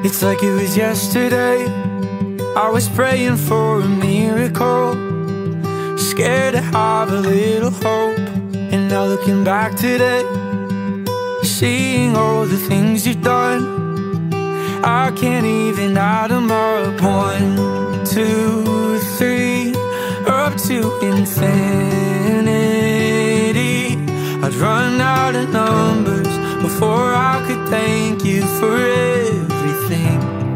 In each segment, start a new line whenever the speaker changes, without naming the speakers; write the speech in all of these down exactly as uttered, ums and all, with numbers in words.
It's like it was yesterday. I was praying for a miracle, scared to have a little hope. And now looking back today, seeing all the things you've done, I can't even add them up. One, two, three, up to infinity. I'd run out of numbers before I could thank you for everything.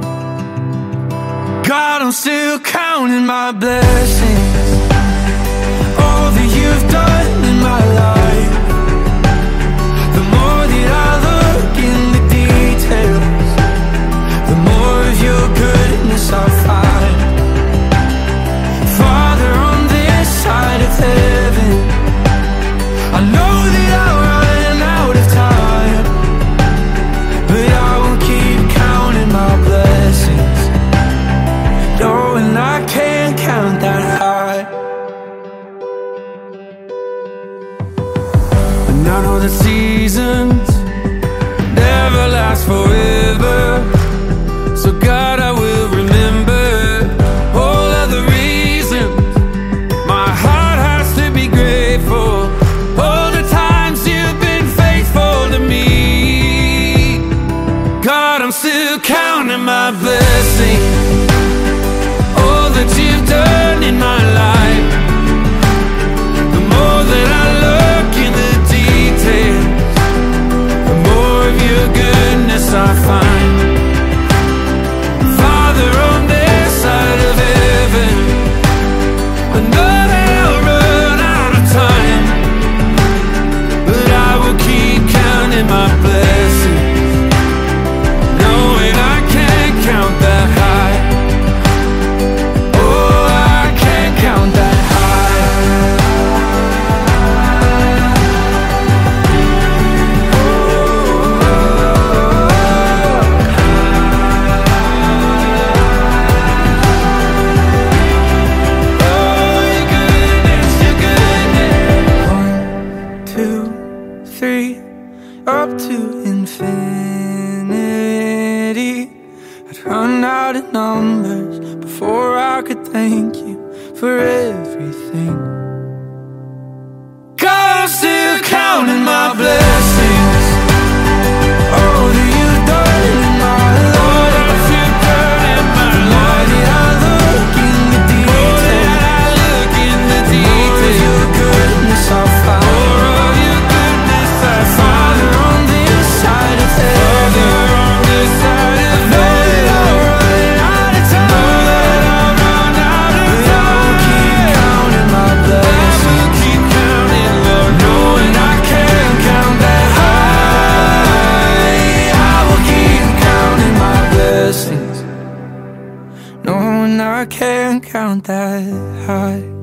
God, I'm still counting my blessings, all that you've done in my life. The more that I look in the details, the more of your goodness I find. Father, on this side of heaven, I know that I'll run out of time, but I will keep counting my blessings, knowing I can't count that high. And I know the seasons never last forever, so God, I will remember all of the reasons my heart has to be grateful. All the times you've been faithful to me. God, I'm still counting my blessings, all that you've done in my life. The more that I look in the details, the more of your goodness I find. Father, on this side of heaven, I know that I'll run out of time, but I will keep counting my blessings, knowing I can't count that high. Oh, I can't count that high. Oh, your goodness, your goodness. One, two, three, up to infinity. I'd run out of numbers before I could thank you for everything. God, I'm still counting my blessings, all that you've done in my life. All that you've done in my life. The more that I look in the details, the more of your goodness I'll find. More of your goodness I find. Father, on this side of heaven, on this side of heaven, I'll run out of time. Know that I'll run out of time. But I will keep counting my blessings. I will keep counting, Lord, knowing I can't count that high. I will keep counting my blessings, knowing I can't count that high.